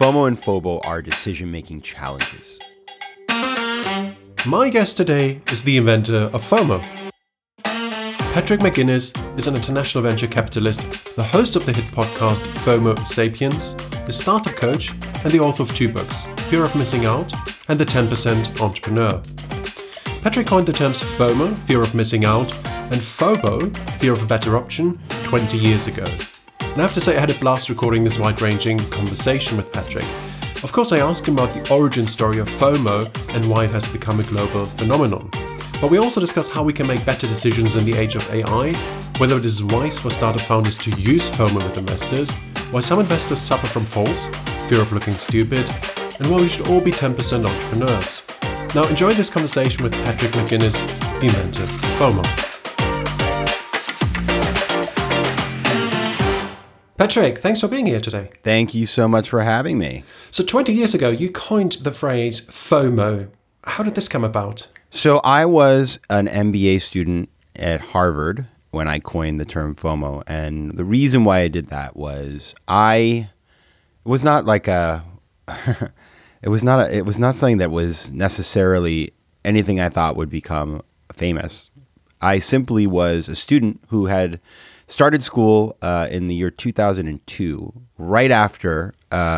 FOMO and FOBO are decision-making challenges. My guest today is the inventor of FOMO. Patrick McGuinness is an international venture capitalist, the host of the hit podcast FOMO Sapiens, a startup coach, and the author of 2 books, Fear of Missing Out and The 10% Entrepreneur. Patrick coined the terms FOMO, Fear of Missing Out, and FOBO, Fear of a Better Option, 20 years ago. And I have to say I had a blast recording this wide-ranging conversation with Patrick. Of course, I asked him about the origin story of FOMO and why it has become a global phenomenon. But we also discuss how we can make better decisions in the age of AI, whether it is wise for startup founders to use FOMO with investors, why some investors suffer from false, fear of looking stupid, and why we should all be 10% entrepreneurs. Now enjoy this conversation with Patrick McGuinness, the inventor of FOMO. Patrick, thanks for being here today. Thank you so much for having me. So 20 years ago, you coined the phrase FOMO. How did this come about? So I was an MBA student at Harvard when I coined the term FOMO. And the reason why I did that was it was not something that was necessarily anything I thought would become famous. I simply was a student who had started school in the year 2002, right after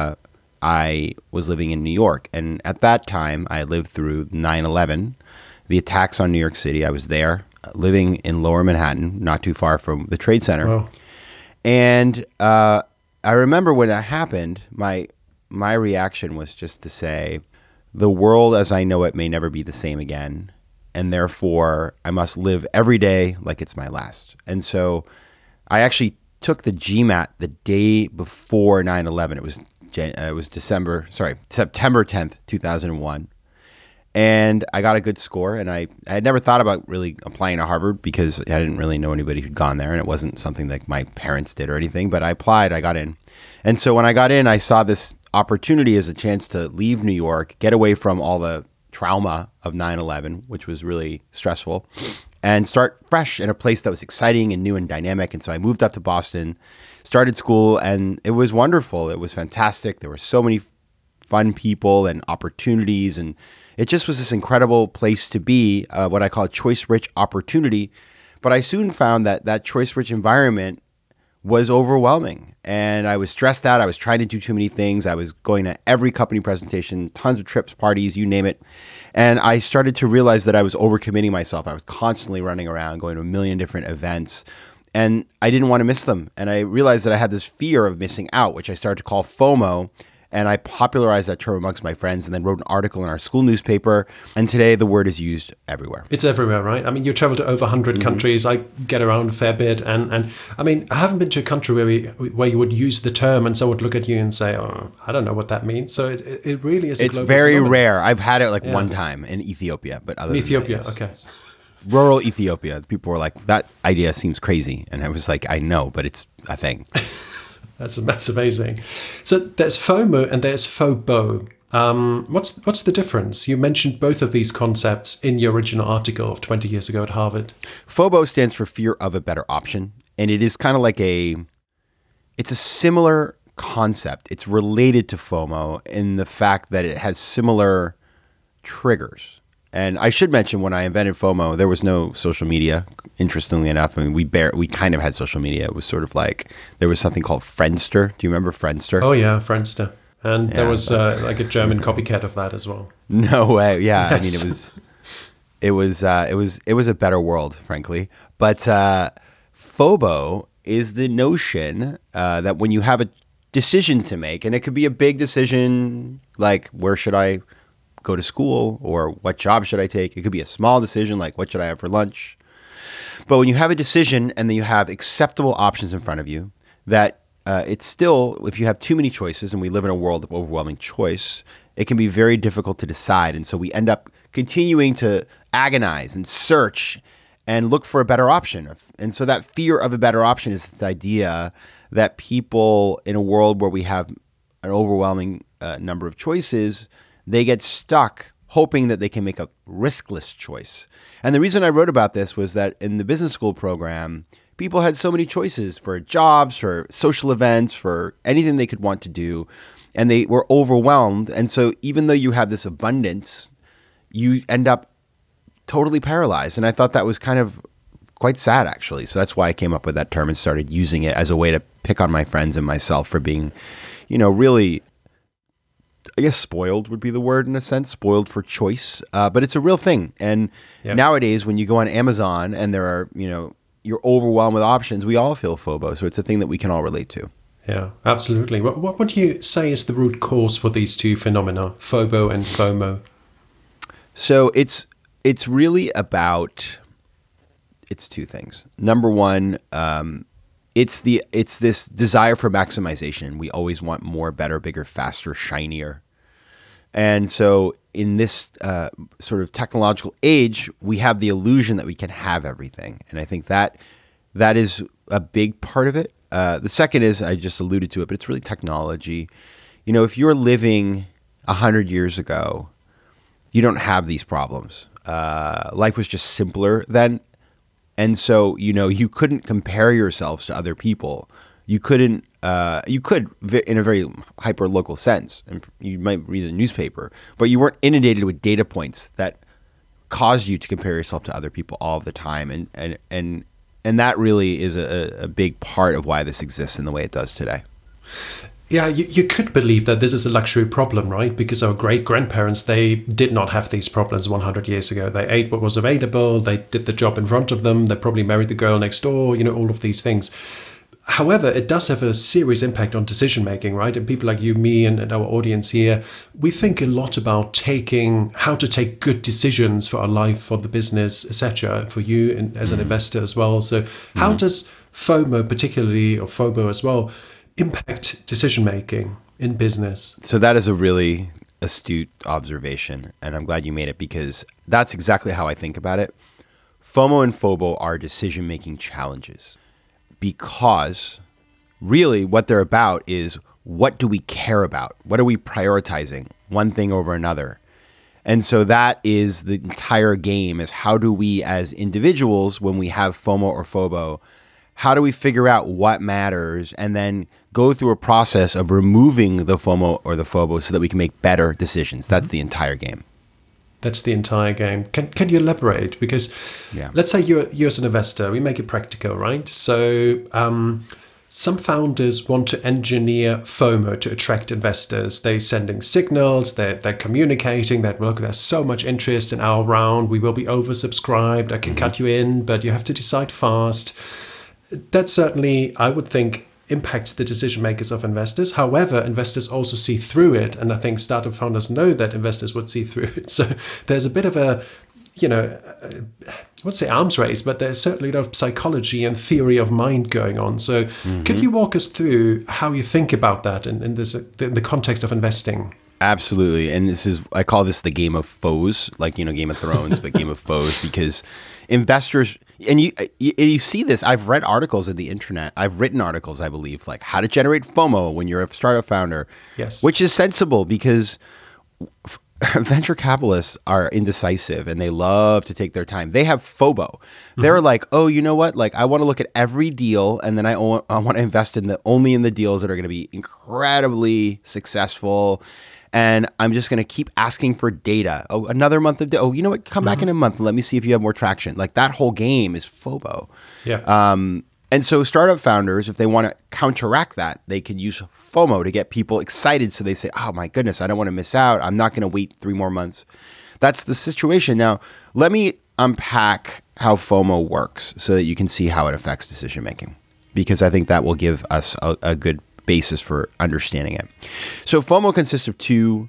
I was living in New York. And at that time, I lived through 9/11, the attacks on New York City. I was there, living in Lower Manhattan, not too far from the Trade Center. Wow. And I remember when that happened, my reaction was just to say, the world as I know it may never be the same again. And therefore, I must live every day like it's my last. And so I actually took the GMAT the day before 9/11. It was September 10th, 2001. And I got a good score. And I had never thought about really applying to Harvard because I didn't really know anybody who'd gone there. And it wasn't something that my parents did or anything. But I applied, I got in. And so when I got in, I saw this opportunity as a chance to leave New York, get away from all the trauma of 9/11, which was really stressful, and start fresh in a place that was exciting and new and dynamic. And so I moved up to Boston, started school, and it was wonderful. It was fantastic. There were so many fun people and opportunities, and it just was this incredible place to be, what I call a choice-rich opportunity. But I soon found that that choice-rich environment was overwhelming, and I was stressed out. I was trying to do too many things. I was going to every company presentation, tons of trips, parties, you name it. And I started to realize that I was overcommitting myself. I was constantly running around, going to a million different events, and I didn't want to miss them. And I realized that I had this fear of missing out, which I started to call FOMO. And I popularized that term amongst my friends and then wrote an article in our school newspaper. And today the word is used everywhere. It's everywhere, right? I mean, you travel to over 100 countries. I get around a fair bit. And I mean, I haven't been to a country where you would use the term and someone would look at you and say, oh, I don't know what that means. So it really is a global very phenomenon. Rare. I've had it one time in Ethiopia. But other Ethiopia, than that, yes. okay. Rural Ethiopia. People were like, that idea seems crazy. And I was like, I know, but it's a thing. That's amazing. So there's FOMO and there's FOBO. What's the difference? You mentioned both of these concepts in your original article of 20 years ago at Harvard. FOBO stands for fear of a better option. And it is kind of like it's a similar concept. It's related to FOMO in the fact that it has similar triggers. And I should mention, when I invented FOMO, there was no social media. Interestingly enough, I mean, we kind of had social media. It was sort of like there was something called Friendster. Do you remember Friendster? Oh yeah, Friendster. And there was like a German copycat of that as well. No way. Yeah, Yes. I mean, it was a better world, frankly. But FOBO is the notion that when you have a decision to make, and it could be a big decision, like where should I go to school or what job should I take? It could be a small decision like what should I have for lunch? But when you have a decision and then you have acceptable options in front of you, that it's still, if you have too many choices, and we live in a world of overwhelming choice, it can be very difficult to decide. And so we end up continuing to agonize and search and look for a better option. And so that fear of a better option is this idea that people in a world where we have an overwhelming number of choices, they get stuck hoping that they can make a riskless choice. And the reason I wrote about this was that in the business school program, people had so many choices for jobs, for social events, for anything they could want to do, and they were overwhelmed. And so even though you have this abundance, you end up totally paralyzed. And I thought that was kind of quite sad, actually. So that's why I came up with that term and started using it as a way to pick on my friends and myself for being, really, I guess spoiled would be the word in a sense, spoiled for choice. But it's a real thing. And nowadays, when you go on Amazon and there are, you're overwhelmed with options, we all feel FOMO. So it's a thing that we can all relate to. Yeah, absolutely. What would you say is the root cause for these two phenomena, FOBO and FOMO? So it's really about, it's two things. Number one, it's this desire for maximization. We always want more, better, bigger, faster, shinier. And so in this sort of technological age, we have the illusion that we can have everything. And I think that is a big part of it. The second is, I just alluded to it, but it's really technology. If you're living 100 years ago, you don't have these problems. Life was just simpler then. And so, you couldn't compare yourselves to other people. You could in a very hyper-local sense, and you might read the newspaper, but you weren't inundated with data points that caused you to compare yourself to other people all the time. And that really is a big part of why this exists in the way it does today. Yeah, you could believe that this is a luxury problem, right? Because our great-grandparents, they did not have these problems 100 years ago. They ate what was available. They did the job in front of them. They probably married the girl next door, all of these things. However, it does have a serious impact on decision-making, right? And people like you, me, and our audience here, we think a lot about how to take good decisions for our life, for the business, etc., for you and as an investor as well. So how does FOMO particularly, or FOBO as well, impact decision-making in business? So that is a really astute observation, and I'm glad you made it because that's exactly how I think about it. FOMO and FOBO are decision-making challenges because really what they're about is, what do we care about? What are we prioritizing? One thing over another. And so that is the entire game, is how do we as individuals, when we have FOMO or FOBO, how do we figure out what matters and then go through a process of removing the FOMO or the FOBO so that we can make better decisions? That's the entire game. That's the entire game. Can you elaborate? Because let's say you're as an investor, we make it practical, right? So some founders want to engineer FOMO to attract investors. They're sending signals, they're communicating that, look, there's so much interest in our round, we will be oversubscribed, I can cut you in, but you have to decide fast. That certainly, I would think, impacts the decision makers of investors. However, investors also see through it. And I think startup founders know that investors would see through it. So there's a bit of a, I won't say arms race, but there's certainly a lot of psychology and theory of mind going on. So could you walk us through how you think about that in the context of investing? Absolutely. And I call this the game of foes, like, Game of Thrones, but game of foes, because investors, and you see this, I've read articles in the internet, I've written articles, I believe, like how to generate FOMO when you're a startup founder, yes, which is sensible because venture capitalists are indecisive and they love to take their time. They have FOBO. They're like, oh, you know what? Like, I want to look at every deal and then I want to invest only in the deals that are going to be incredibly successful. And I'm just going to keep asking for data. Oh, another month of data. Oh, you know what? Come back in a month and let me see if you have more traction. Like, that whole game is FOBO. Yeah. And so startup founders, if they want to counteract that, they can use FOMO to get people excited. So they say, oh my goodness, I don't want to miss out. I'm not going to wait 3 more months. That's the situation. Now, let me unpack how FOMO works so that you can see how it affects decision making, because I think that will give us a good basis for understanding it. So FOMO consists of 2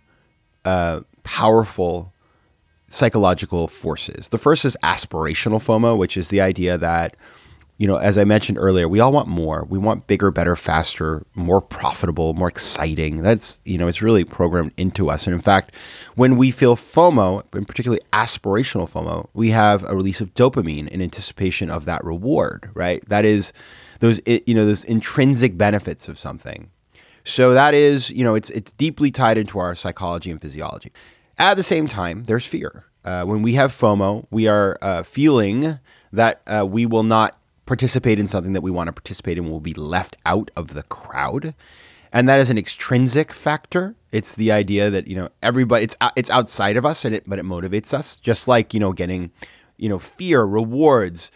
powerful psychological forces. The first is aspirational FOMO, which is the idea that, as I mentioned earlier, we all want more. We want bigger, better, faster, more profitable, more exciting. That's, it's really programmed into us. And in fact, when we feel FOMO, and particularly aspirational FOMO, we have a release of dopamine in anticipation of that reward, right? That is those intrinsic benefits of something. So that is, it's deeply tied into our psychology and physiology. At the same time, there's fear. When we have FOMO, we are feeling that we will not participate in something that we want to participate in will be left out of the crowd. And that is an extrinsic factor. It's the idea that, everybody, it's outside of us, but it motivates us. Just like, getting, fear, rewards,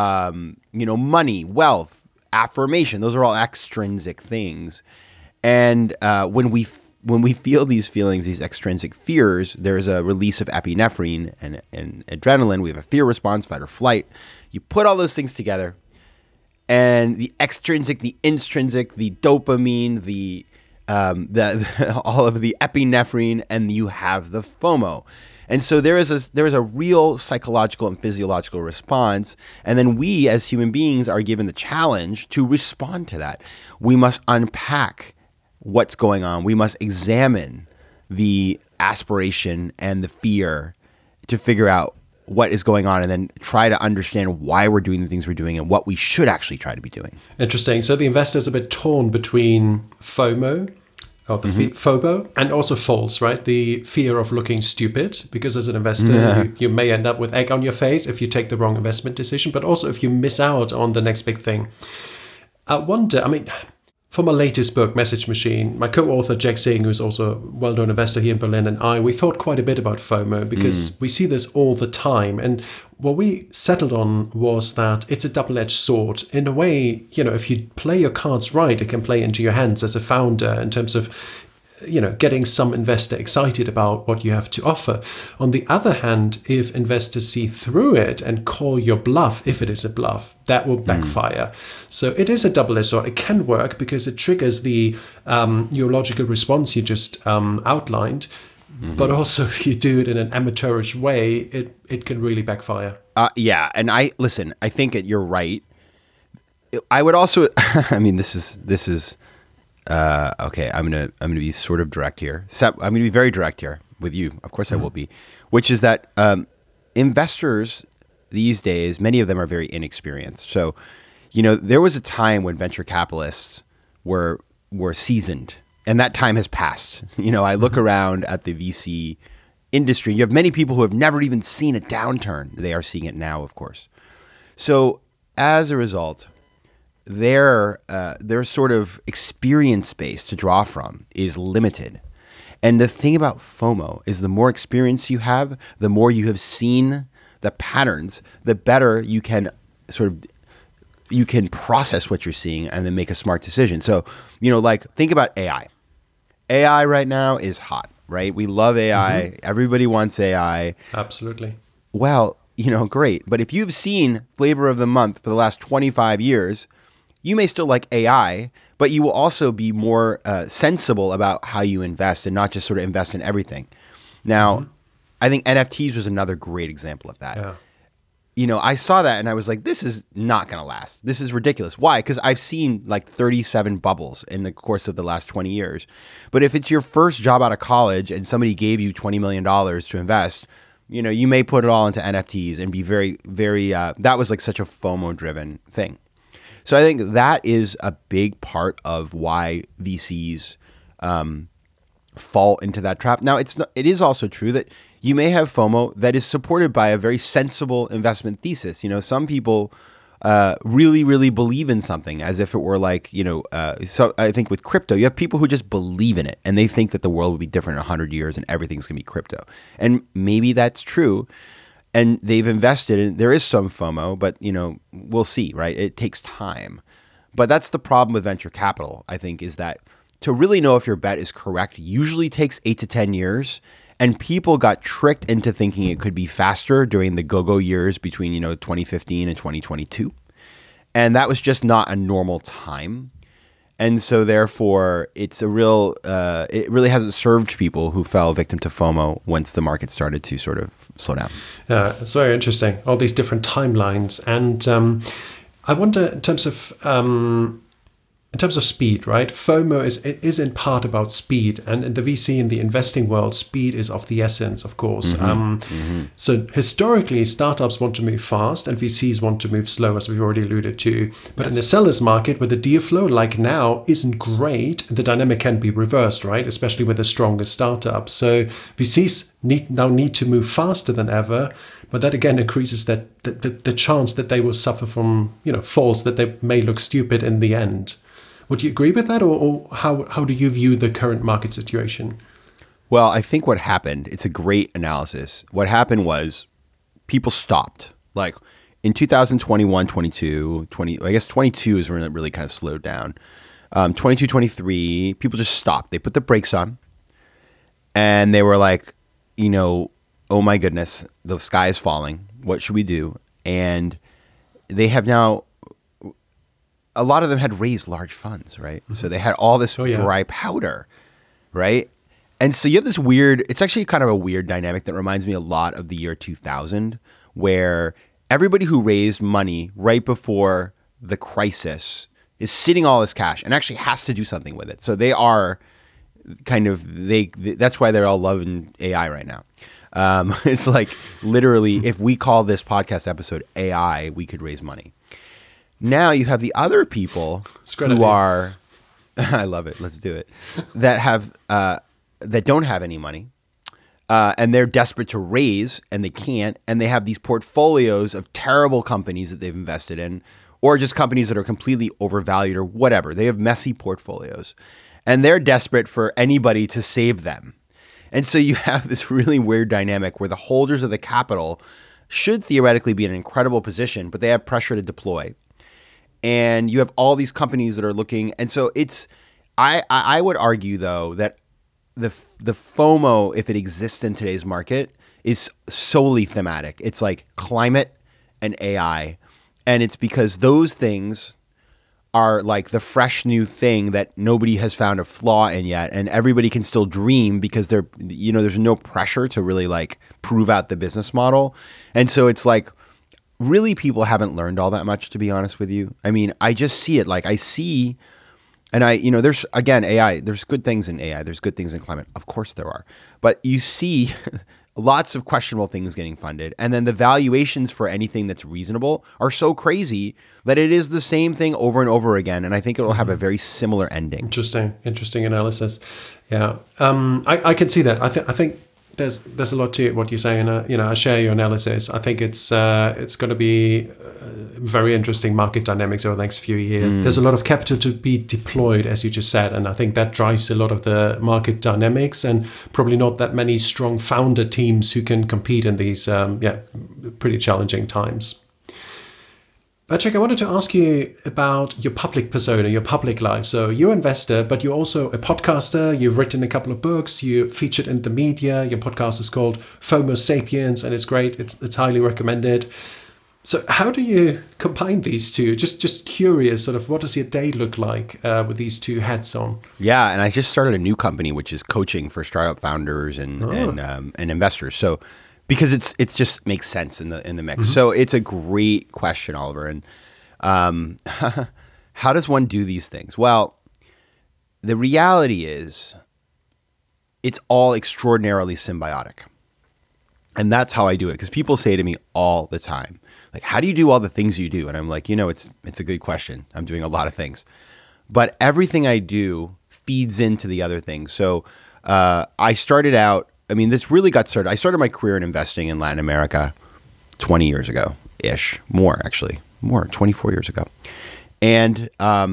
money, wealth, affirmation. Those are all extrinsic things. And when we feel these feelings, these extrinsic fears, there's a release of epinephrine and adrenaline. We have a fear response, fight or flight. You put all those things together, and the extrinsic, the intrinsic, the dopamine, the all of the epinephrine, and you have the FOMO. And so there is a real psychological and physiological response. And then we as human beings are given the challenge to respond to that. We must unpack what's going on. We must examine the aspiration and the fear to figure out what is going on, and then try to understand why we're doing the things we're doing and what we should actually try to be doing. Interesting. So the investor's a bit torn between FOMO, or the FOBO, and also false, right? The fear of looking stupid, because as an investor, you may end up with egg on your face if you take the wrong investment decision, but also if you miss out on the next big thing. I wonder, for my latest book, Message Machine, my co-author Jack Singh, who's also a well-known investor here in Berlin, and we thought quite a bit about FOMO because we see this all the time. And what we settled on was that it's a double-edged sword. In a way, if you play your cards right, it can play into your hands as a founder in terms of getting some investor excited about what you have to offer. On the other hand, if investors see through it and call your bluff, if it is a bluff, that will backfire. So it is a double-edged sword. It can work because it triggers the neurological response you just outlined. But also, if you do it in an amateurish way, it can really backfire. Yeah, and I think you're right. I would also, this is. Okay, I'm gonna be sort of direct here. I'm gonna be very direct here with you. Of course, I will be. Which is that investors these days, many of them are very inexperienced. So, there was a time when venture capitalists were seasoned, and that time has passed. I look around at the VC industry. You have many people who have never even seen a downturn. They are seeing it now, of course. So, as a result, their sort of experience base to draw from is limited. And the thing about FOMO is the more experience you have, the more you have seen the patterns, the better you can process what you're seeing and then make a smart decision. So, think about AI. AI right now is hot, right? We love AI. Everybody wants AI. Absolutely. Well, great. But if you've seen Flavor of the Month for the last 25 years, you may still like AI, but you will also be more sensible about how you invest and not just sort of invest in everything. Now, I think NFTs was another great example of that. Yeah. I saw that and I was like, this is not going to last. This is ridiculous. Why? Because I've seen like 37 bubbles in the course of the last 20 years. But if it's your first job out of college and somebody gave you $20 million to invest, you may put it all into NFTs and be very, very, that was like such a FOMO-driven thing. So I think that is a big part of why VCs fall into that trap. Now, it is also true that you may have FOMO that is supported by a very sensible investment thesis. Some people really, really believe in something as if it were like, so I think with crypto, you have people who just believe in it and they think that the world will be different in 100 years and everything's going to be crypto. And maybe that's true. And they've invested, and there is some FOMO, but we'll see, right? It takes time. But that's the problem with venture capital, I think, is that to really know if your bet is correct usually takes 8 to 10 years. And people got tricked into thinking it could be faster during the go-go years between 2015 and 2022. And that was just not a normal time. And so therefore, it's it really hasn't served people who fell victim to FOMO once the market started to sort of slow down. Yeah, it's very interesting, all these different timelines. And I wonder in terms of in terms of speed, right? FOMO is in part about speed, and in the VC in the investing world, speed is of the essence, of course. So historically, startups want to move fast, and VCs want to move slow, as we've already alluded to. But in the seller's market, where the deal flow, like now, isn't great, the dynamic can be reversed, right? Especially with the strongest startups. So VCs need to move faster than ever. But that again increases the chance that they will suffer from falls, that they may look stupid in the end. Would you agree with that, or how do you view the current market situation? Well, I think what happened, it's a great analysis. What happened was people stopped. Like in 2021, 22, 20, I guess 22 is when it really kind of slowed down. 22, 23, people just stopped. They put the brakes on and they were like, oh my goodness, the sky is falling. What should we do? And they have now, a lot of them had raised large funds, right? Mm-hmm. So they had all this dry powder, right? And so you have this weird, it's actually kind of a weird dynamic that reminds me a lot of the year 2000, where everybody who raised money right before the crisis is sitting all this cash and actually has to do something with it. So they are kind of, that's why they're all loving AI right now. It's like literally, if we call this podcast episode AI, we could raise money. Now you have the other people who are, I love it, let's do it, that have that don't have any money, and they're desperate to raise and they can't, and they have these portfolios of terrible companies that they've invested in, or just companies that are completely overvalued or whatever. They have messy portfolios, and they're desperate for anybody to save them. And so you have this really weird dynamic where the holders of the capital should theoretically be in an incredible position, but they have pressure to deploy. And you have all these companies that are looking. And so it's, I would argue though that the FOMO, if it exists in today's market, is solely thematic. It's like climate and AI. And it's because those things are like the fresh new thing that nobody has found a flaw in yet. And everybody can still dream because there's no pressure to really like prove out the business model. And so it's like, really, people haven't learned all that much, to be honest with you. I mean, I just see it. Like I see, and there's, again, AI, there's good things in AI. There's good things in climate. Of course there are. But you see lots of questionable things getting funded. And then the valuations for anything that's reasonable are so crazy that it is the same thing over and over again. And I think it will have a very similar ending. Interesting analysis. Yeah. I can see that. I think there's a lot to what you're saying. I share your analysis. I think it's going to be very interesting market dynamics over the next few years. There's a lot of capital to be deployed, as you just said, and I think that drives a lot of the market dynamics, and probably not that many strong founder teams who can compete in these pretty challenging times. Patrick, I wanted to ask you about your public persona, your public life. So you're an investor, but you're also a podcaster. You've written a couple of books. You're featured in the media. Your podcast is called FOMO Sapiens, and it's great. It's highly recommended. So how do you combine these two? Just curious, sort of, what does your day look like with these two hats on? Yeah, and I just started a new company, which is coaching for startup founders and investors. So because it just makes sense in the mix. Mm-hmm. So it's a great question, Oliver. And how does one do these things? Well, the reality is it's all extraordinarily symbiotic. And that's how I do it. Because people say to me all the time, like, how do you do all the things you do? And I'm like, it's a good question. I'm doing a lot of things. But everything I do feeds into the other things. So I started out, this really got started. I started my career in investing in Latin America 20 years ago-ish. More, 24 years ago. And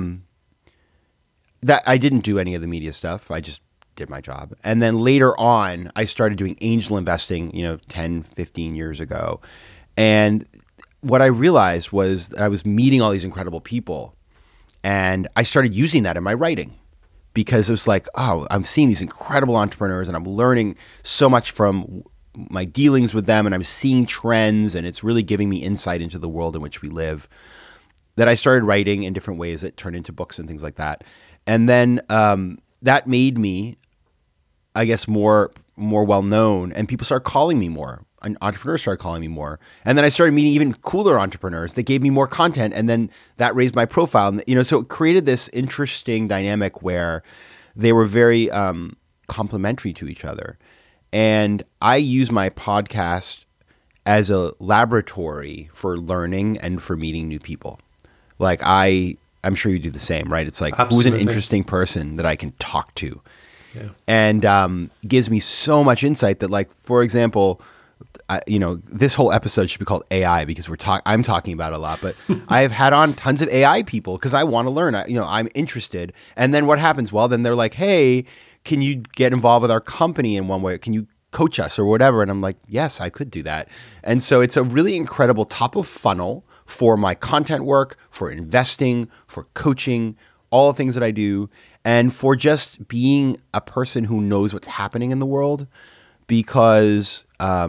that I didn't do any of the media stuff. I just did my job. And then later on, I started doing angel investing, 10, 15 years ago. And what I realized was that I was meeting all these incredible people. And I started using that in my writing. Because it was like, oh, I'm seeing these incredible entrepreneurs and I'm learning so much from my dealings with them, and I'm seeing trends, and it's really giving me insight into the world in which we live, that I started writing in different ways that turned into books and things like that. And then that made me, I guess, more well-known, and people started calling me more. entrepreneurs started calling me more. And then I started meeting even cooler entrepreneurs that gave me more content. And then that raised my profile. And, so it created this interesting dynamic where they were very complementary to each other. And I use my podcast as a laboratory for learning and for meeting new people. Like I'm sure you do the same, right? It's like, Absolutely. Who's an interesting person that I can talk to? Yeah. And gives me so much insight that, like, for example, this whole episode should be called AI because I'm talking about it a lot, but I've had on tons of AI people because I want to learn. I'm interested. And then what happens? Well, then they're like, hey, can you get involved with our company in one way? Can you coach us or whatever? And I'm like, yes, I could do that. And so it's a really incredible top of funnel for my content work, for investing, for coaching, all the things that I do, and for just being a person who knows what's happening in the world. Because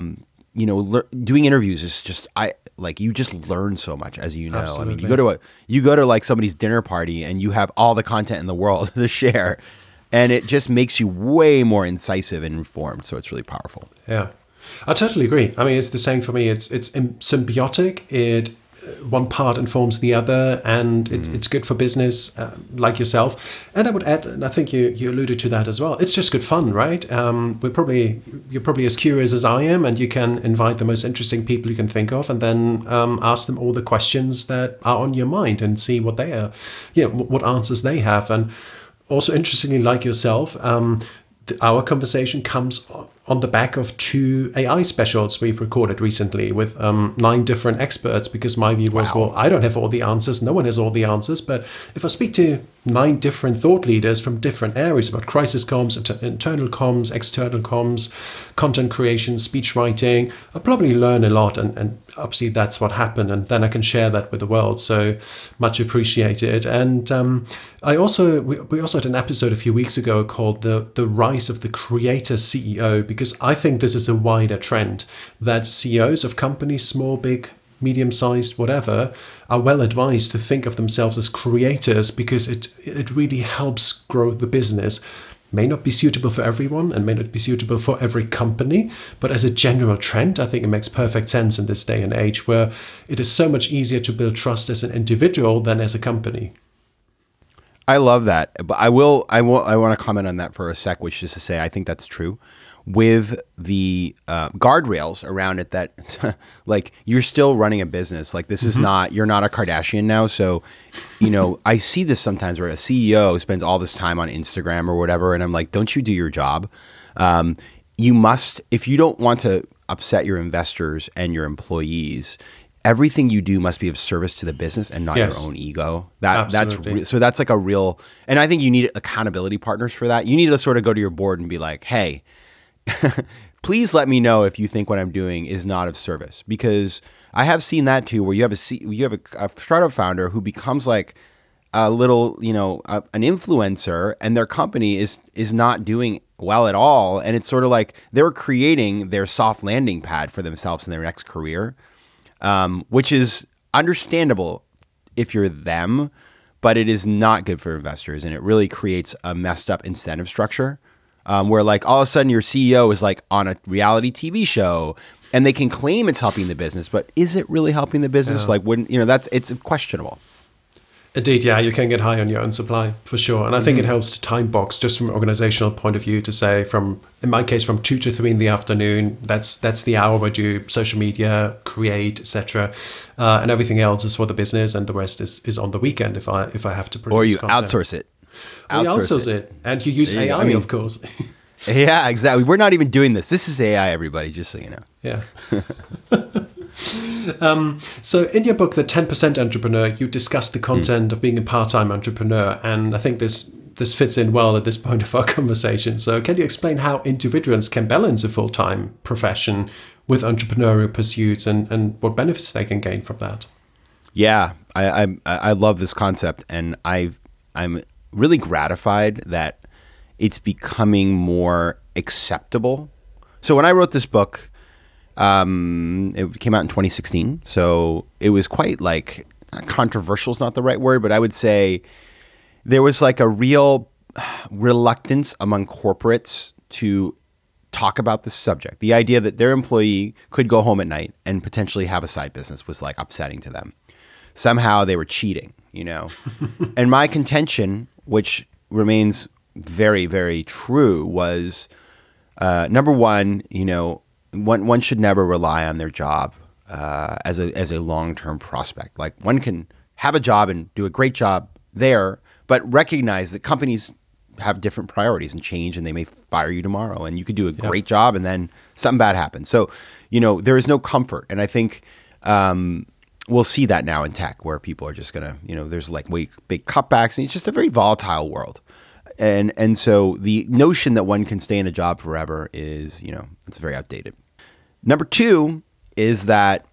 doing interviews is just you just learn so much, as you know. Absolutely. I mean, you go to like somebody's dinner party and you have all the content in the world to share, and it just makes you way more incisive and informed. So it's really powerful. Yeah, I totally agree. I mean, it's the same for me. It's symbiotic. One part informs the other, and it's good for business, like yourself. And I would add, and I think you alluded to that as well, it's just good fun, right? You're probably as curious as I am, and you can invite the most interesting people you can think of, and then ask them all the questions that are on your mind and see what they are, what answers they have. And also, interestingly, like yourself, our conversation comes on the back of 2 AI specials we've recorded recently with 9 different experts, because my view was, well, I don't have all the answers. No one has all the answers. But if I speak to 9 different thought leaders from different areas about crisis comms, internal comms, external comms, content creation, speech writing, I'll probably learn a lot. And obviously that's what happened. And then I can share that with the world. So much appreciated. And we also had an episode a few weeks ago called the Rise of the Creator CEO, because I think this is a wider trend that CEOs of companies, small, big, medium-sized, whatever, are well advised to think of themselves as creators, because it really helps grow the business. May not be suitable for everyone and may not be suitable for every company, but as a general trend, I think it makes perfect sense in this day and age where it is so much easier to build trust as an individual than as a company. I love that, but I want to comment on that for a sec, which is to say, I think that's true. With the guardrails around it, that like you're still running a business. Like this is not, you're not a Kardashian now. So, I see this sometimes where a CEO spends all this time on Instagram or whatever. And I'm like, don't you do your job? You must, if you don't want to upset your investors and your employees, everything you do must be of service to the business and not your own ego. So that's like a real, and I think you need accountability partners for that. You need to sort of go to your board and be like, hey, please let me know if you think what I'm doing is not of service, because I have seen that too, where you have a startup founder who becomes like a little, an influencer, and their company is not doing well at all. And it's sort of like they're creating their soft landing pad for themselves in their next career, which is understandable if you're them, but it is not good for investors. And it really creates a messed up incentive structure. Where like all of a sudden your CEO is like on a reality TV show and they can claim it's helping the business, but is it really helping the business? Yeah. Like it's questionable. Indeed, yeah, you can get high on your own supply for sure. And I think it helps to time box just from an organizational point of view to say in my case, from 2 to 3 in the afternoon, that's the hour where you do social media, create, etc. And everything else is for the business, and the rest is on the weekend if I have to produce or you content. outsource it. Outsource it. And you use AI, of course. Yeah, exactly. We're not even doing this. This is AI, everybody, just so you know. Yeah. So in your book, The 10% Entrepreneur, you discuss the content of being a part-time entrepreneur. And I think this fits in well at this point of our conversation. So can you explain how individuals can balance a full-time profession with entrepreneurial pursuits and what benefits they can gain from that? Yeah, I love this concept. And I'm really gratified that it's becoming more acceptable. So when I wrote this book, it came out in 2016. So it was quite like, controversial is not the right word, but I would say there was like a real reluctance among corporates to talk about this subject. The idea that their employee could go home at night and potentially have a side business was like upsetting to them. Somehow they were cheating, And my contention, which remains very, very true, was number one, one should never rely on their job as a long-term prospect. Like one can have a job and do a great job there, but recognize that companies have different priorities and change, and they may fire you tomorrow, and you could do a great job and then something bad happens. So, there is no comfort. And I think we'll see that now in tech, where people are just going to, there's like big cutbacks, and it's just a very volatile world. And so the notion that one can stay in a job forever is, it's very outdated. Number two is that,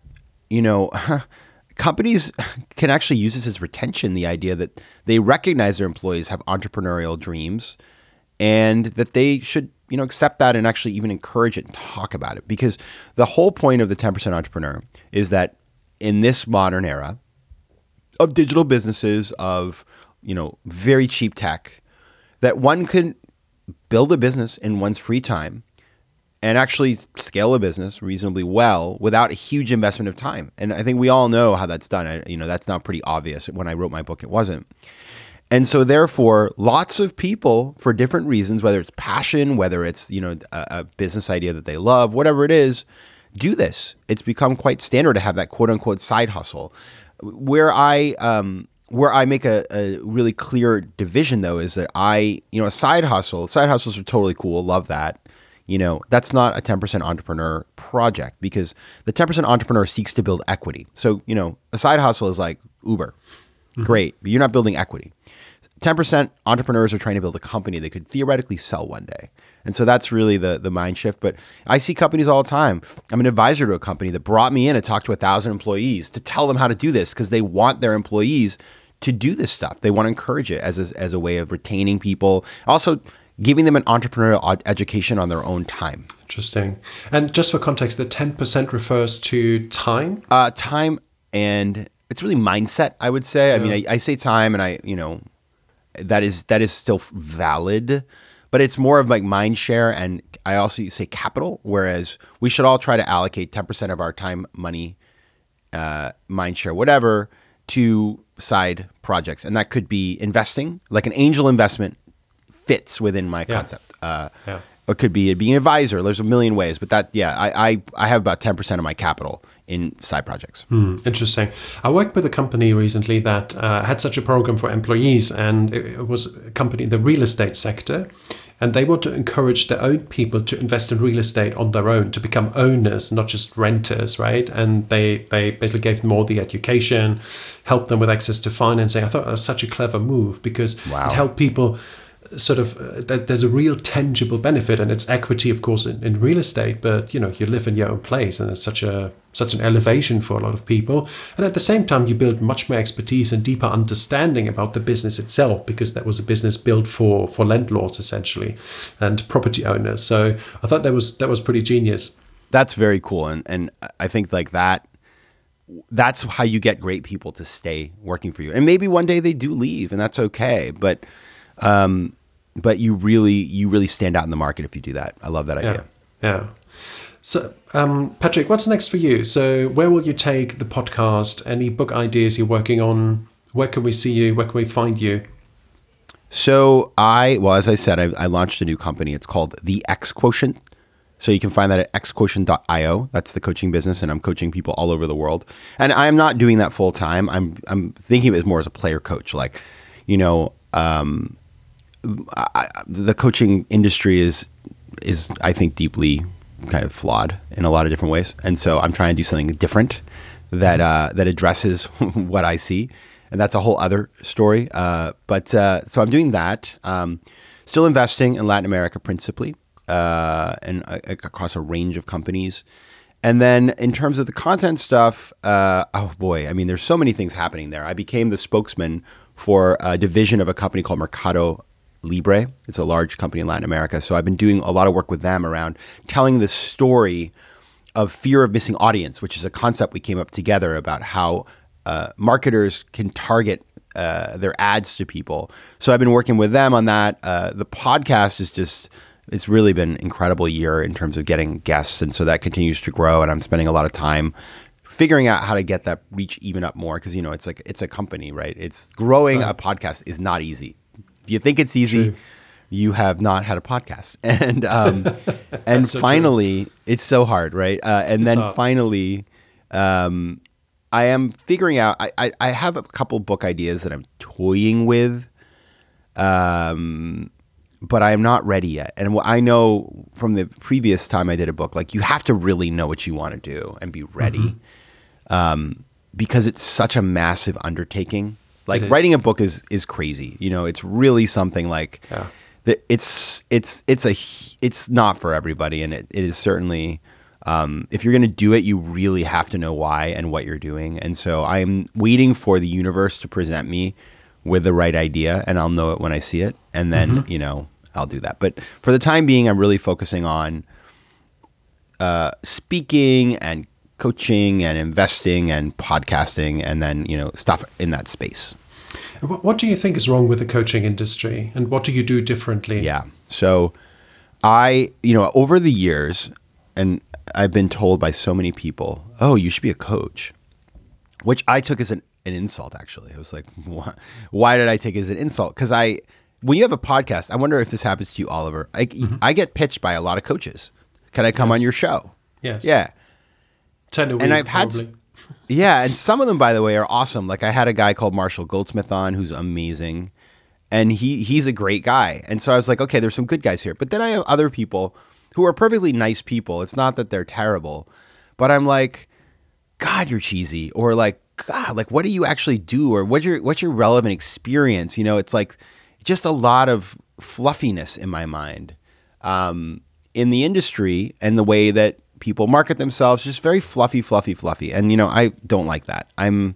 companies can actually use this as retention, the idea that they recognize their employees have entrepreneurial dreams and that they should, accept that and actually even encourage it and talk about it. Because the whole point of the 10% Entrepreneur is that in this modern era of digital businesses, of, very cheap tech, that one can build a business in one's free time and actually scale a business reasonably well without a huge investment of time. And I think we all know how that's done. That's not pretty obvious. When I wrote my book, it wasn't. And so therefore, lots of people, for different reasons, whether it's passion, whether it's, a business idea that they love, whatever it is, do this. It's become quite standard to have that quote unquote side hustle. Where I make a really clear division, though, is that side hustles are totally cool. Love that. That's not a 10% Entrepreneur project, because the 10% Entrepreneur seeks to build equity. So, a side hustle is like Uber. Great, but you're not building equity. 10% entrepreneurs are trying to build a company they could theoretically sell one day. And so that's really the mind shift. But I see companies all the time. I'm an advisor to a company that brought me in to talk to 1,000 employees to tell them how to do this, because they want their employees to do this stuff. They want to encourage it as a way of retaining people. Also, giving them an entrepreneurial education on their own time. Interesting. And just for context, the 10% refers to time? Time, and it's really mindset, I would say. I mean, I say time, and that is still valid, but it's more of like mind share, and I also say capital, whereas we should all try to allocate 10% of our time, money, mind share, whatever, to side projects. And that could be investing, like an angel investment fits within my concept. It could be being an advisor. There's a million ways, but I have about 10% of my capital in side projects. Interesting. I worked with a company recently that had such a program for employees, and it was a company in the real estate sector, and they want to encourage their own people to invest in real estate on their own, to become owners, not just renters, right? And they basically gave them all the education, helped them with access to financing. I thought that was such a clever move, because it helped people sort of that there's a real tangible benefit, and it's equity, of course, in real estate, but you live in your own place, and it's such an elevation for a lot of people. And at the same time, you build much more expertise and deeper understanding about the business itself, because that was a business built for landlords essentially and property owners. So I thought that was pretty genius. That's very cool, and I think like that's how you get great people to stay working for you. And maybe one day they do leave, and that's okay, but you really stand out in the market if you do that. I love that idea. Yeah. So, Patrick, what's next for you? So where will you take the podcast? Any book ideas you're working on? Where can we see you? Where can we find you? So as I said, I launched a new company. It's called The X Quotient. So you can find that at xquotient.io. That's the coaching business, and I'm coaching people all over the world. And I'm not doing that full time. I'm thinking of it more as a player coach. Like, the coaching industry is I think deeply kind of flawed in a lot of different ways, and so I'm trying to do something different that addresses what I see, and that's a whole other story. So I'm doing that. Still investing in Latin America principally, and across a range of companies. And then in terms of the content stuff, there's so many things happening there. I became the spokesman for a division of a company called Mercado Libre. It's a large company in Latin America. So I've been doing a lot of work with them around telling the story of fear of missing audience, which is a concept we came up together about how marketers can target their ads to people. So I've been working with them on that. The podcast is just it's really been an incredible year in terms of getting guests. And so that continues to grow. And I'm spending a lot of time figuring out how to get that reach even up more. Cause it's a company, right? It's growing a podcast is not easy. If you think it's easy, True. you have not had a podcast. And so finally, it's so hard, right? And It's then hard. finally, I am figuring out, I have a couple book ideas that I'm toying with, but I am not ready yet. And what I know from the previous time I did a book, like you have to really know what you want to do and be ready, because it's such a massive undertaking. Like It is. writing a book is crazy. It's really something like Yeah. that. It's not for everybody, and it is certainly. If you're going to do it, you really have to know why and what you're doing. And so I'm waiting for the universe to present me with the right idea, and I'll know it when I see it. And then, I'll do that. But for the time being, I'm really focusing on speaking and coaching and investing and podcasting and then, stuff in that space. What do you think is wrong with the coaching industry, and what do you do differently? Yeah. So over the years, and I've been told by so many people, oh, you should be a coach, which I took as an insult, actually. I was like, why did I take it as an insult? Because when you have a podcast, I wonder if this happens to you, Oliver. I get pitched by a lot of coaches. Can I come Yes. on your show? Yes. Yeah. 10 a week, And I've had, probably. yeah, and some of them, by the way, are awesome. Like I had a guy called Marshall Goldsmith on who's amazing, and he's a great guy. And so I was like, okay, there's some good guys here. But then I have other people who are perfectly nice people. It's not that they're terrible, but I'm like, God, you're cheesy, or like, God, like what do you actually do, or what's your relevant experience? It's like just a lot of fluffiness in my mind, in the industry and the way that people market themselves, just very fluffy. And, I don't like that. I'm,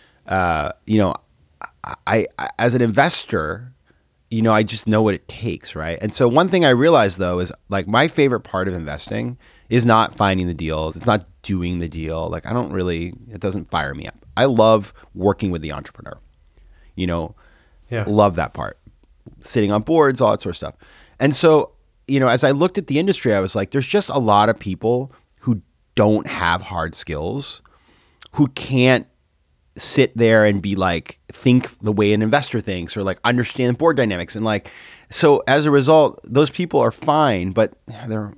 I as an investor, I just know what it takes, right? And so one thing I realized though is like my favorite part of investing is not finding the deals. It's not doing the deal. Like it doesn't fire me up. I love working with the entrepreneur, Yeah. love that part, sitting on boards, all that sort of stuff. And so, as I looked at the industry, I was like, there's just a lot of people who don't have hard skills, who can't sit there and be like, think the way an investor thinks, or like understand board dynamics. And like, so as a result, those people are fine, but they're,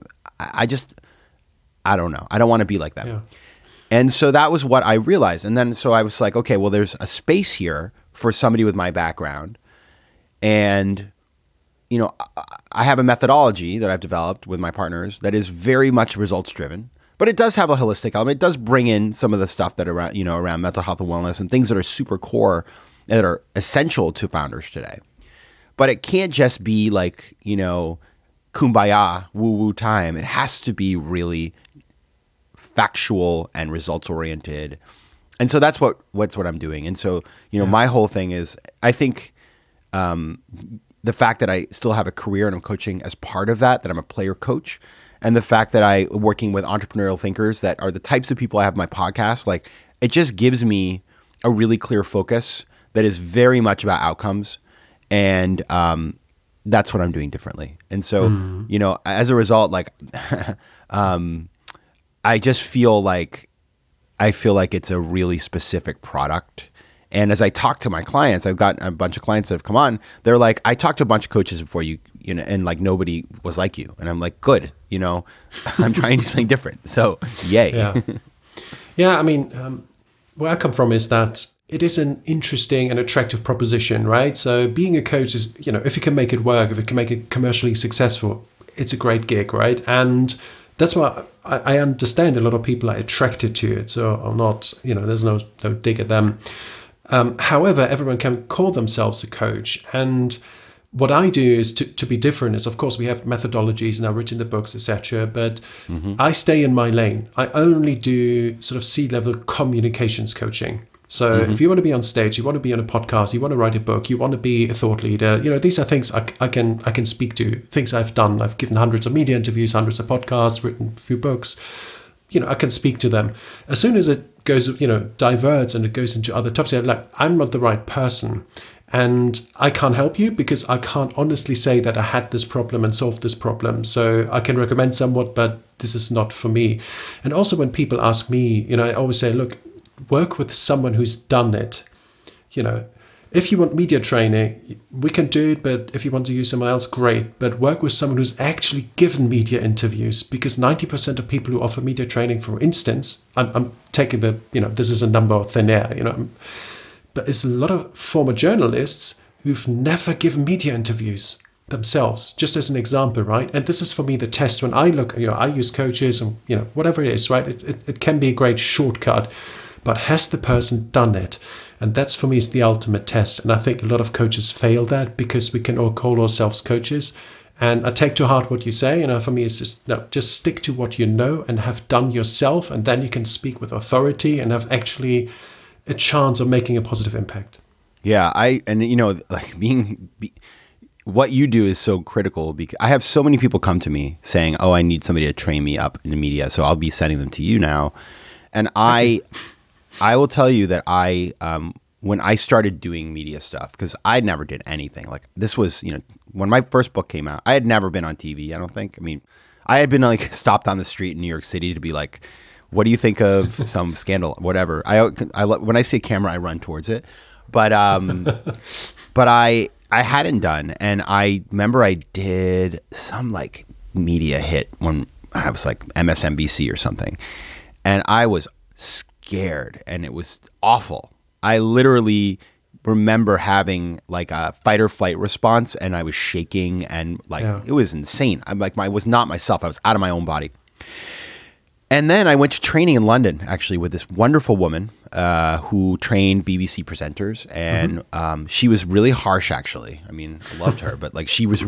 I don't know. I don't want to be like that. Yeah. And so that was what I realized. And then, so I was like, okay, well, there's a space here for somebody with my background. And, I have a methodology that I've developed with my partners that is very much results driven, but it does have a holistic element. It does bring in some of the stuff that around mental health and wellness and things that are super core, that are essential to founders today. But it can't just be like, kumbaya, woo-woo time. It has to be really factual and results oriented. And so that's what I'm doing. And so, my whole thing is, I think, the fact that I still have a career and I'm coaching as part of that I'm a player coach, and the fact that I'm working with entrepreneurial thinkers that are the types of people I have in my podcast, like it just gives me a really clear focus that is very much about outcomes. And that's what I'm doing differently. And so, as a result, like, I just feel like it's a really specific product. And as I talk to my clients, I've got a bunch of clients that have come on. They're like, I talked to a bunch of coaches before you, and like nobody was like you. And I'm like, good, I'm trying to do something different. So, yay. Yeah. Yeah. I mean, where I come from is that it is an interesting and attractive proposition, right? So being a coach is, if you can make it work, if you can make it commercially successful, it's a great gig, right? And that's why I understand a lot of people are attracted to it. So I'm not, there's no dig at them. However, everyone can call themselves a coach. And what I do is to be different is, of course, we have methodologies and I've written the books, etc. But I stay in my lane. I only do sort of C-level communications coaching. So if you want to be on stage, you want to be on a podcast, you want to write a book, you want to be a thought leader, these are things I can speak to, things I've done. I've given hundreds of media interviews, hundreds of podcasts, written a few books. I can speak to them. As soon as it goes, diverts and it goes into other topics, like I'm not the right person. And I can't help you because I can't honestly say that I had this problem and solved this problem. So I can recommend somewhat, but this is not for me. And also when people ask me, I always say, look, work with someone who's done it. If you want media training, we can do it, but if you want to use someone else, great. But work with someone who's actually given media interviews, because 90% of people who offer media training, for instance, I'm taking this is a number of thin air, but it's a lot of former journalists who've never given media interviews themselves, just as an example, right? And this is for me the test when I look, I use coaches and, whatever it is, right? It can be a great shortcut, but has the person done it? And that's for me is the ultimate test. And I think a lot of coaches fail that because we can all call ourselves coaches. And I take to heart what you say. For me, it's just stick to what you know and have done yourself. And then you can speak with authority and have actually a chance of making a positive impact. Yeah. What you do is so critical because I have so many people come to me saying, oh, I need somebody to train me up in the media. So I'll be sending them to you now. And I will tell you that when I started doing media stuff, because I never did anything. Like this was, when my first book came out, I had never been on TV, I don't think. I mean, I had been stopped on the street in New York City to be like, what do you think of some scandal, whatever. When I see a camera, I run towards it. But I hadn't done. And I remember I did some media hit when I was MSNBC or something. And I was scared and it was awful. I literally remember having a fight or flight response and I was shaking and It was insane. I was not myself. I was out of my own body. And then I went to training in London actually with this wonderful woman who trained BBC presenters, and she was really harsh actually. I mean, I loved her, but she was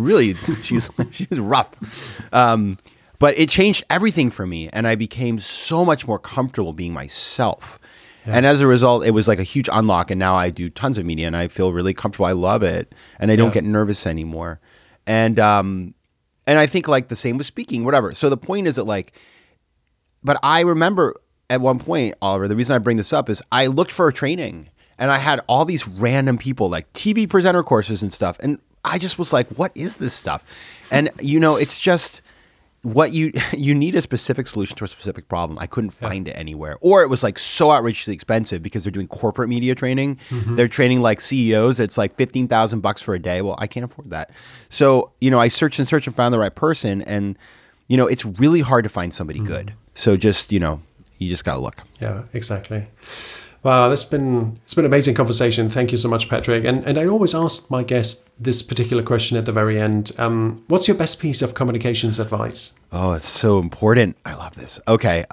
rough. But it changed everything for me, and I became so much more comfortable being myself. Yeah. And as a result, it was a huge unlock, and now I do tons of media, and I feel really comfortable. I love it, and I don't get nervous anymore. And I think the same with speaking, whatever. So the point is that but I remember at one point, Oliver, the reason I bring this up is I looked for a training, and I had all these random people, TV presenter courses and stuff, and I just was like, what is this stuff? And it's just what you need a specific solution to a specific problem. I couldn't find it anywhere, or it was so outrageously expensive because they're doing corporate media training. They're training CEOs. It's $15,000 for a day. Well, I can't afford that. So I searched and found the right person, and it's really hard to find somebody good. So just you just gotta look. Yeah, exactly. Wow, it's been an amazing conversation. Thank you so much, Patrick. And I always ask my guests this particular question at the very end. What's your best piece of communications advice? Oh, it's so important. I love this. Okay.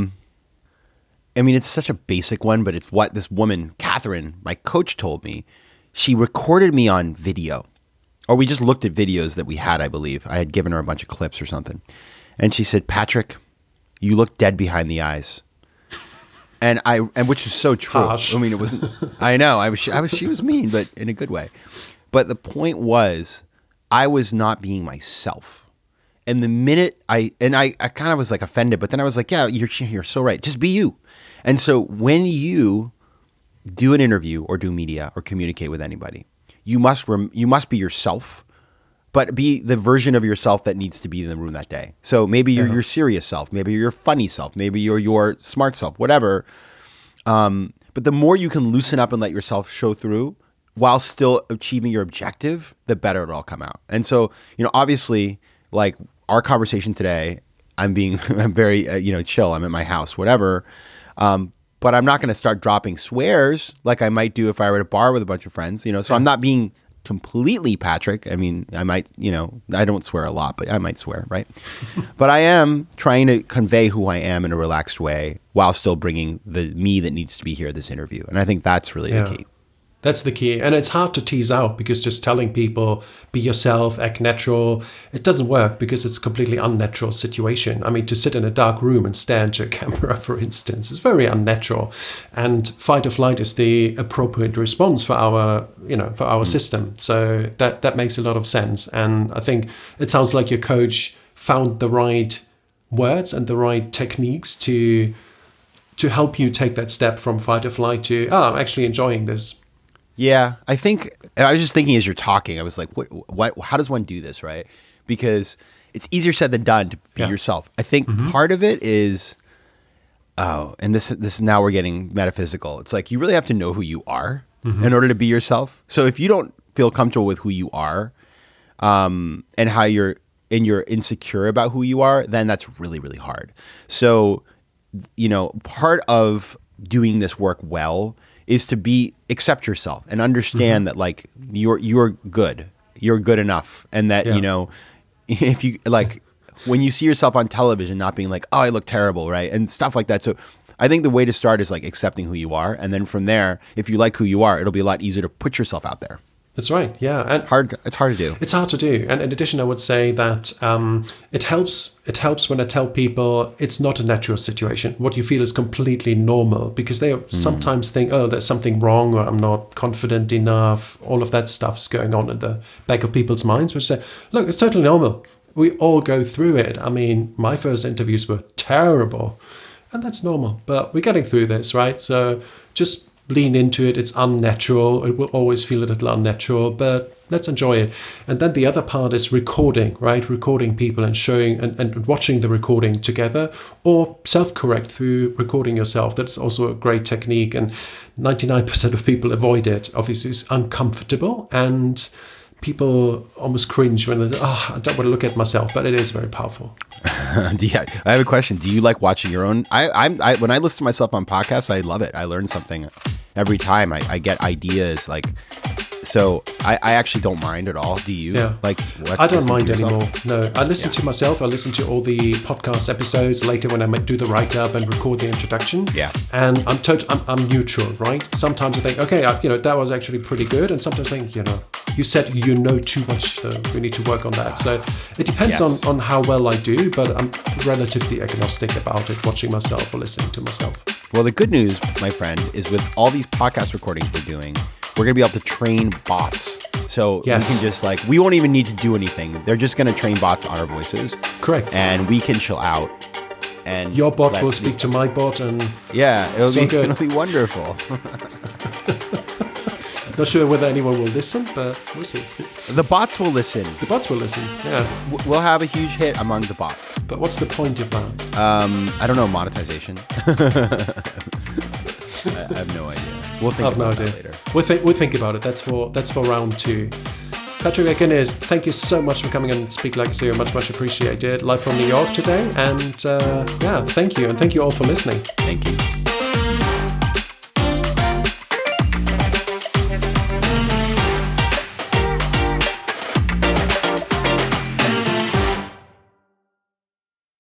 It's such a basic one, but it's what this woman, Catherine, my coach, told me. She recorded me on video, or we just looked at videos that we had, I believe. I had given her a bunch of clips or something. And she said, Patrick, you look dead behind the eyes. And which is so true. Harsh. I mean, it wasn't. I know. She was mean, but in a good way. But the point was, I was not being myself. And the minute I kind of was offended, but then I was like, yeah, you're so right. Just be you. And so when you do an interview or do media or communicate with anybody, you must be yourself, but be the version of yourself that needs to be in the room that day. So maybe you're your serious self, maybe you're your funny self, maybe you're your smart self, whatever. But the more you can loosen up and let yourself show through while still achieving your objective, the better it'll all come out. And so, obviously, our conversation today, I'm very, chill. I'm at my house, whatever. But I'm not going to start dropping swears like I might do if I were at a bar with a bunch of friends, So I'm not being completely Patrick. I mean, I might, I don't swear a lot, but I might swear, right? But I am trying to convey who I am in a relaxed way while still bringing the me that needs to be here at this interview. And I think that's really the key. That's the key. And it's hard to tease out because just telling people, be yourself, act natural, it doesn't work because it's a completely unnatural situation. I mean, to sit in a dark room and stare into a camera, for instance, is very unnatural. And fight or flight is the appropriate response for our, system. So that makes a lot of sense. And I think it sounds like your coach found the right words and the right techniques to help you take that step from fight or flight to, I'm actually enjoying this. Yeah, I think I was just thinking as you're talking, I was like, what how does one do this, right? Because it's easier said than done to be yourself. I think part of it is, and this now we're getting metaphysical. It's like you really have to know who you are in order to be yourself. So if you don't feel comfortable with who you are, and how you're insecure about who you are, then that's really, really hard. So, part of doing this work well is to accept yourself and understand that like you're good enough, and that if you like when you see yourself on television not being like, oh, I look terrible, right, and stuff like that. So I think the way to start is like accepting who you are, and then from there, if you like who you are, it'll be a lot easier to put yourself out there. That's right. Yeah, and it's hard to do. It's hard to do, and in addition, I would say that it helps when I tell people it's not a natural situation. What you feel is completely normal, because they sometimes think, oh, there's something wrong, or I'm not confident enough. All of that stuff's going on in the back of people's minds, which say, look, it's totally normal. We all go through it. I mean, my first interviews were terrible, and that's normal. But we're getting through this, right? So just lean into it. It's unnatural. It will always feel a little unnatural, but let's enjoy it. And then the other part is recording, right? Recording people and showing and watching the recording together, or self-correct through recording yourself. That's also a great technique, and 99% of people avoid it. Obviously, it's uncomfortable, and people almost cringe when they say, oh, I don't want to look at myself, but it is very powerful. Yeah, I have a question. Do you like watching your own? I when I listen to myself on podcasts, I love it. I learn something every time. I get ideas. Like, so I actually don't mind at all. Do you? Yeah. Like, I don't mind anymore. No, I listen to myself. I listen to all the podcast episodes later when I do the write-up and record the introduction. Yeah. And I'm neutral, right? Sometimes I think, okay, that was actually pretty good, and sometimes I think, you said too much, so we need to work on that. So it depends on how well I do, but I'm relatively agnostic about it, watching myself or listening to myself. Well, the good news, my friend, is with all these podcast recordings we're doing, we're going to be able to train bots. So we can just we won't even need to do anything. They're just going to train bots on our voices. Correct. And we can chill out. And your bot will speak to my bot, and it'll be wonderful. Not sure whether anyone will listen, but we'll see. The bots will listen. The bots will listen, yeah. We'll have a huge hit among the bots. But what's the point of that? I don't know, monetization. I have no idea. We'll think about that later. We'll think about it. That's for round 2. Patrick McInnes, thank you so much for coming and speak like a CEO. Much appreciated. Live from New York today. And thank you. And thank you all for listening. Thank you.